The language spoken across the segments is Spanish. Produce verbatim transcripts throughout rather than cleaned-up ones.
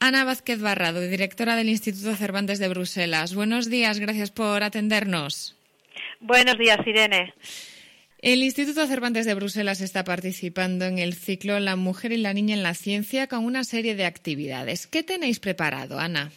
Ana Vázquez Barrado, directora del Instituto Cervantes de Bruselas. Buenos días, gracias por atendernos. Buenos días, Irene. El Instituto Cervantes de Bruselas está participando en el ciclo La mujer y la niña en la ciencia con una serie de actividades. ¿Qué tenéis preparado, Ana?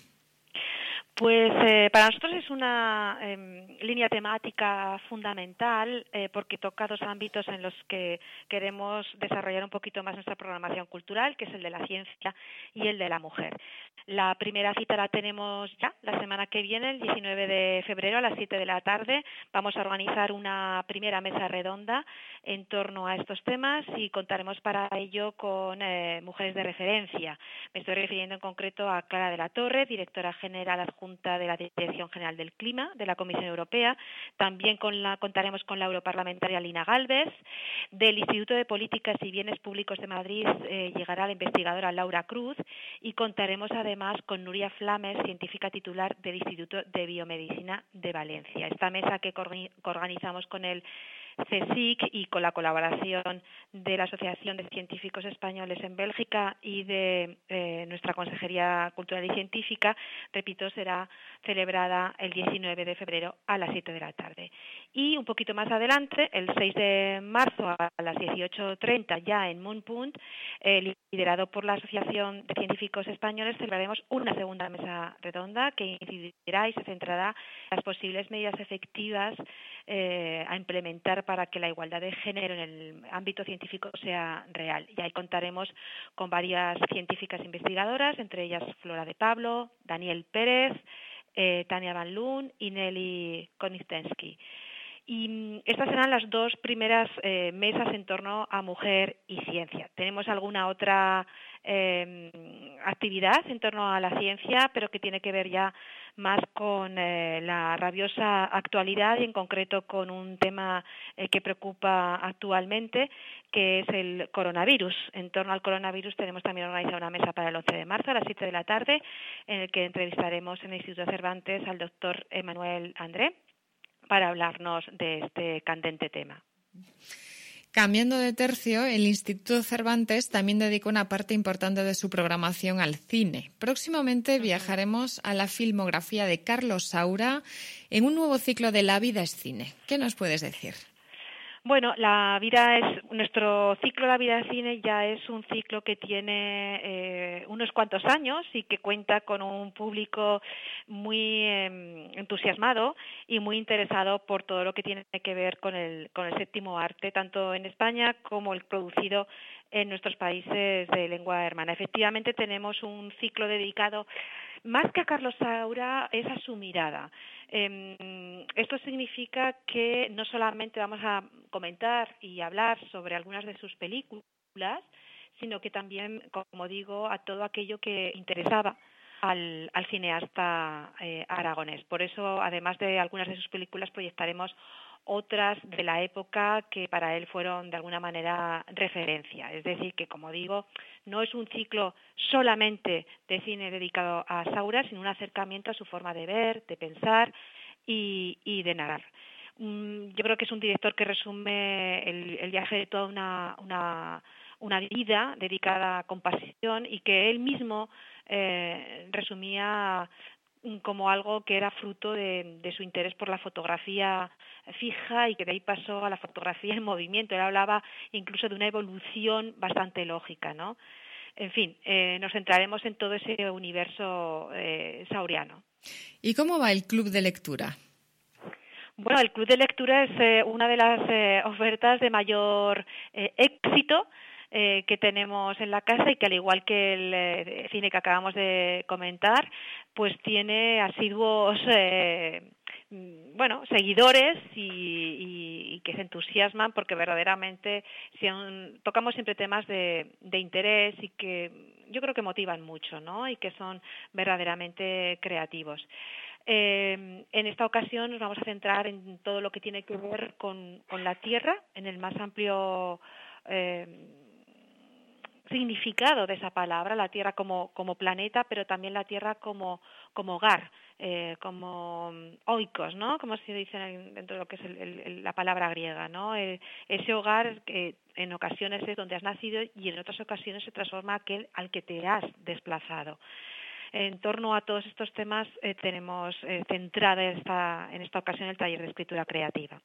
Pues eh, para nosotros es una eh, línea temática fundamental eh, porque toca dos ámbitos en los que queremos desarrollar un poquito más nuestra programación cultural, que es el de la ciencia y el de la mujer. La primera cita la tenemos ya la semana que viene, el diecinueve de febrero a las siete de la tarde. Vamos a organizar una primera mesa redonda en torno a estos temas y contaremos para ello con eh, mujeres de referencia. Me estoy refiriendo en concreto a Clara de la Torre, directora general adjunta de la Dirección General del Clima de la Comisión Europea. También con la, contaremos con la europarlamentaria Lina Gálvez. Del Instituto de Políticas y Bienes Públicos de Madrid eh, llegará la investigadora Laura Cruz y contaremos además con Nuria Flames, científica titular del Instituto de Biomedicina de Valencia. Esta mesa que organizamos con el CSIC y con la colaboración de la Asociación de Científicos Españoles en Bélgica y de eh, nuestra Consejería Cultural y Científica, repito, será celebrada el diecinueve de febrero a las siete de la tarde. Y un poquito más adelante, el seis de marzo a las dieciocho treinta, ya en Moonpunt, eh, liderado por la Asociación de Científicos Españoles, celebraremos una segunda mesa redonda que incidirá y se centrará en las posibles medidas efectivas eh, a implementar para que la igualdad de género en el ámbito científico sea real. Y ahí contaremos con varias científicas investigadoras, entre ellas Flora de Pablo, Daniel Pérez, eh, Tania Van Loon y Nelly Konistensky. Y estas serán las dos primeras eh, mesas en torno a mujer y ciencia. Tenemos alguna otra eh, actividad en torno a la ciencia, pero que tiene que ver ya más con eh, la rabiosa actualidad y en concreto con un tema eh, que preocupa actualmente, que es el coronavirus. En torno al coronavirus tenemos también organizada una mesa para el once de marzo a las siete de la tarde, en el que entrevistaremos en el Instituto Cervantes al doctor Emanuel André, para hablarnos de este candente tema. Cambiando de tercio, el Instituto Cervantes también dedica una parte importante de su programación al cine. Próximamente viajaremos a la filmografía de Carlos Saura en un nuevo ciclo de La vida es cine. ¿Qué nos puedes decir? Bueno, la vida es nuestro ciclo La vida de cine ya es un ciclo que tiene eh, unos cuantos años y que cuenta con un público muy eh, entusiasmado y muy interesado por todo lo que tiene que ver con el con el séptimo arte, tanto en España como el producido en nuestros países de lengua hermana. Efectivamente tenemos un ciclo dedicado más que a Carlos Saura, es a su mirada. Eh, esto significa que no solamente vamos a comentar y hablar sobre algunas de sus películas, sino que también, como digo, a todo aquello que interesaba al, al cineasta eh, aragonés. Por eso, además de algunas de sus películas, proyectaremos otras de la época que para él fueron de alguna manera referencia. Es decir, que como digo, no es un ciclo solamente de cine dedicado a Saura, sino un acercamiento a su forma de ver, de pensar y, y de narrar. Yo creo que es un director que resume el, el viaje de toda una, una, una vida dedicada con pasión y que él mismo eh, resumía como algo que era fruto de, de su interés por la fotografía fija y que de ahí pasó a la fotografía en movimiento. Él hablaba incluso de una evolución bastante lógica, ¿no? En fin, eh, nos centraremos en todo ese universo eh, sauriano. ¿Y cómo va el club de lectura? Bueno, el club de lectura es eh, una de las eh, ofertas de mayor eh, éxito Eh, que tenemos en la casa y que al igual que el eh, cine que acabamos de comentar, pues tiene asiduos eh, bueno, seguidores y, y, y que se entusiasman porque verdaderamente son, tocamos siempre temas de, de interés y que yo creo que motivan mucho, ¿no? Y que son verdaderamente creativos. Eh, en esta ocasión nos vamos a centrar en todo lo que tiene que ver con, con la Tierra, en el más amplio eh, significado de esa palabra, la Tierra como, como planeta, pero también la Tierra como, como hogar, eh, como oikos, ¿no? Como se dice dentro de lo que es el, el, la palabra griega, ¿no? El, ese hogar que en ocasiones es donde has nacido y en otras ocasiones se transforma aquel al que te has desplazado. En torno a todos estos temas eh, tenemos eh, centrada esta, en esta ocasión el taller de escritura creativa.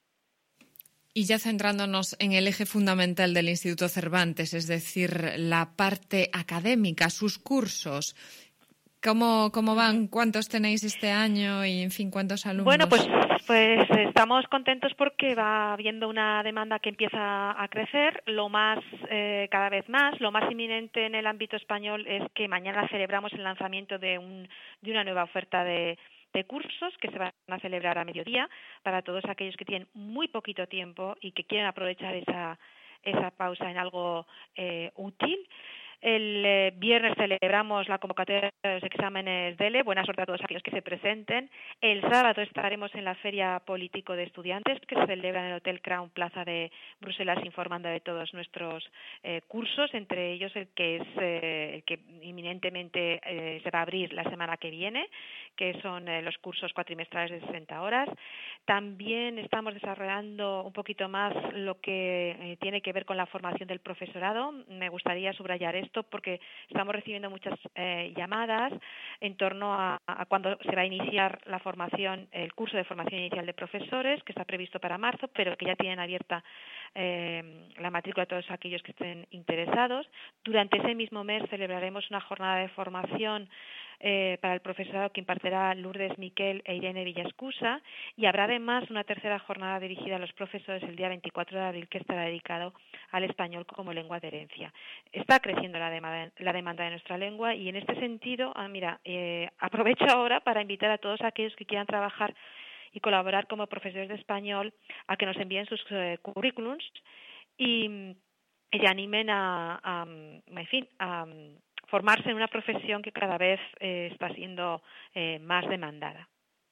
Y ya centrándonos en el eje fundamental del Instituto Cervantes, es decir, la parte académica, sus cursos, ¿cómo, cómo van? ¿Cuántos tenéis este año? Y, en fin, ¿cuántos alumnos? Bueno, pues, pues estamos contentos porque va habiendo una demanda que empieza a crecer, lo más, eh, cada vez más. Lo más inminente en el ámbito español es que mañana celebramos el lanzamiento de, un, de una nueva oferta de de cursos que se van a celebrar a mediodía para todos aquellos que tienen muy poquito tiempo y que quieren aprovechar esa, esa pausa en algo eh, útil. El eh, viernes celebramos la convocatoria de los exámenes D E L E. Buena suerte a todos aquellos que se presenten. El sábado estaremos en la Feria Político de Estudiantes, que se celebra en el Hotel Crown Plaza de Bruselas, informando de todos nuestros eh, cursos, entre ellos el que es eh, el que inminentemente eh, se va a abrir la semana que viene, que son eh, los cursos cuatrimestrales de sesenta horas. También estamos desarrollando un poquito más lo que eh, tiene que ver con la formación del profesorado. Me gustaría subrayar esto porque estamos recibiendo muchas eh, llamadas en torno a, a cuándo se va a iniciar la formación, el curso de formación inicial de profesores, que está previsto para marzo, pero que ya tienen abierta eh, la matrícula a todos aquellos que estén interesados. Durante ese mismo mes celebraremos una jornada de formación Eh, para el profesorado que impartirá Lourdes Miquel e Irene Villascusa, y habrá además una tercera jornada dirigida a los profesores el día veinticuatro de abril, que estará dedicado al español como lengua de herencia. Está creciendo la demanda, la demanda de nuestra lengua, y en este sentido, ah, mira, eh, aprovecho ahora para invitar a todos aquellos que quieran trabajar y colaborar como profesores de español a que nos envíen sus eh, currículums y, y se animen a, a, en fin, a formarse en una profesión que cada vez eh, está siendo eh, más demandada.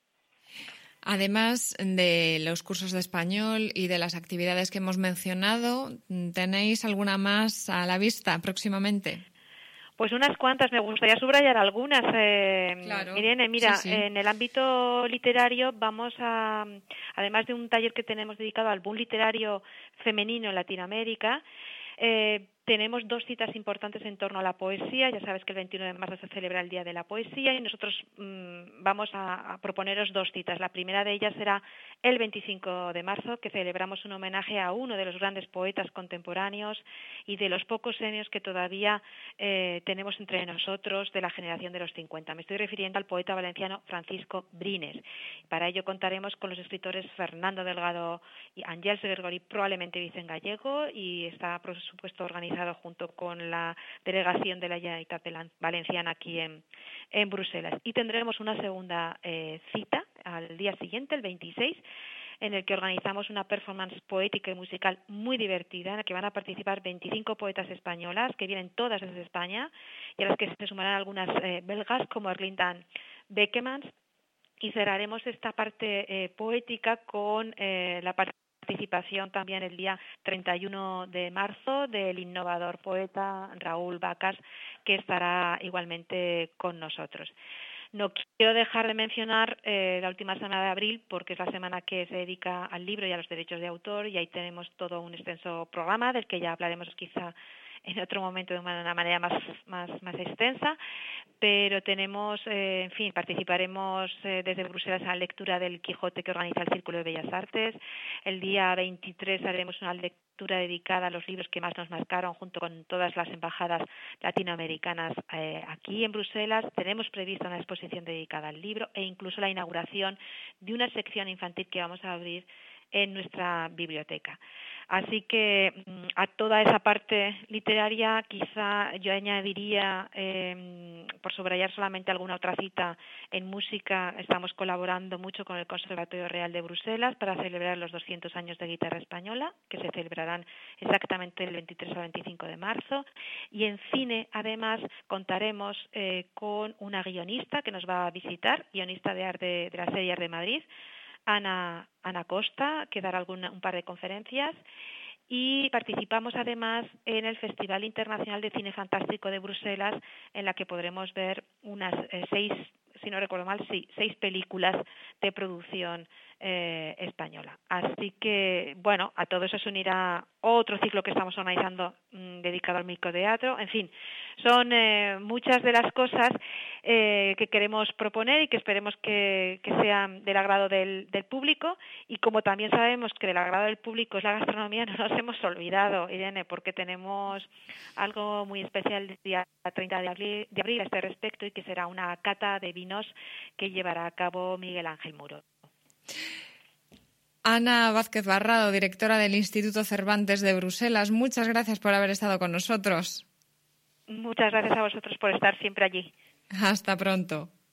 Además de los cursos de español y de las actividades que hemos mencionado, ¿tenéis alguna más a la vista próximamente? Pues unas cuantas, me gustaría subrayar algunas. Eh, claro. Irene, mira, sí, sí. en el ámbito literario vamos a, además de un taller que tenemos dedicado al boom literario femenino en Latinoamérica, eh, tenemos dos citas importantes en torno a la poesía. Ya sabes que el veintiuno de marzo se celebra el Día de la Poesía y nosotros mmm, vamos a, a proponeros dos citas. La primera de ellas será el veinticinco de marzo, que celebramos un homenaje a uno de los grandes poetas contemporáneos y de los pocos genios que todavía eh, tenemos entre nosotros de la generación de los cincuenta. Me estoy refiriendo al poeta valenciano Francisco Brines. Para ello contaremos con los escritores Fernando Delgado y Ángels Gregori, probablemente dicen gallego, y está, por supuesto, organizado junto con la delegación de la Generalitat Valenciana aquí en, en Bruselas. Y tendremos una segunda eh, cita al día siguiente, el veintiséis, en el que organizamos una performance poética y musical muy divertida, en la que van a participar veinticinco poetas españolas, que vienen todas desde España, y a las que se sumarán algunas eh, belgas, como Erlindan Beckemans, y cerraremos esta parte eh, poética con eh, la parte participación también el día treinta y uno de marzo del innovador poeta Raúl Vacas, que estará igualmente con nosotros. No quiero dejar de mencionar eh, la última semana de abril, porque es la semana que se dedica al libro y a los derechos de autor, y ahí tenemos todo un extenso programa del que ya hablaremos quizá en otro momento de una manera más, más, más extensa, pero tenemos, eh, en fin, participaremos eh, desde Bruselas a la lectura del Quijote que organiza el Círculo de Bellas Artes. El día veintitrés haremos una lectura dedicada a los libros que más nos marcaron, junto con todas las embajadas latinoamericanas eh, aquí en Bruselas. Tenemos prevista una exposición dedicada al libro e incluso la inauguración de una sección infantil que vamos a abrir en nuestra biblioteca. Así que a toda esa parte literaria quizá yo añadiría, eh, por subrayar solamente alguna otra cita, en música estamos colaborando mucho con el Conservatorio Real de Bruselas para celebrar los doscientos años de guitarra española, que se celebrarán exactamente el veintitrés al veinticinco de marzo. Y en cine, además, contaremos eh, con una guionista que nos va a visitar, guionista de arte de la serie Arte de Madrid, Ana, Ana Costa, que dará alguna, un par de conferencias, y participamos además en el Festival Internacional de Cine Fantástico de Bruselas, en la que podremos ver unas eh, seis, si no recuerdo mal, sí, seis películas de producción eh, española. Así que, bueno, a todo eso se unirá otro ciclo que estamos organizando mmm, dedicado al microteatro. En fin, son eh, muchas de las cosas eh, que queremos proponer y que esperemos que, que sean del agrado del, del público. Y como también sabemos que del agrado del público es la gastronomía, no nos hemos olvidado, Irene, porque tenemos algo muy especial el día treinta de abril, de abril a este respecto, y que será una cata de vinos que llevará a cabo Miguel Ángel Muro. Ana Vázquez Barrado, directora del Instituto Cervantes de Bruselas, muchas gracias por haber estado con nosotros. Muchas gracias a vosotros por estar siempre allí. Hasta pronto.